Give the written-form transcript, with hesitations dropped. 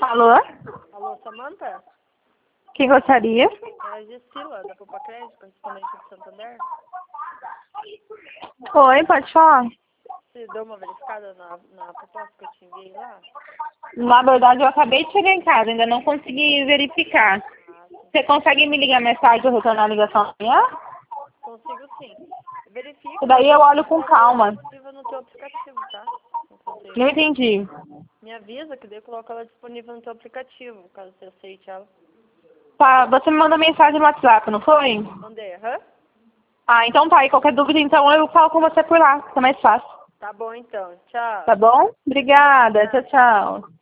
Alô? Alô, Samanta? Quem gostaria? É a Gessila, da Poupa Crédito, correspondente do Santander. Oi, pode falar. Você deu uma verificada na proposta que eu te enviei lá? Na verdade, eu acabei de chegar em casa, ainda não consegui verificar. Ah, sim. Você consegue me ligar mais tarde ou retornar a ligação amanhã? Consigo sim. E Verifica daí eu olho com coloca ela calma. disponível no teu aplicativo, tá? Enquanto Não isso, entendi. me avisa que daí eu coloco ela disponível no teu aplicativo, caso você aceite ela. Tá, você me mandou mensagem no WhatsApp, não foi? Mandei, aham? Ah, então tá. E qualquer dúvida, então, eu falo com você por lá. Fica mais fácil. Tá bom então. Tchau. Tá bom? Obrigada. Tchau, Nada. tchau.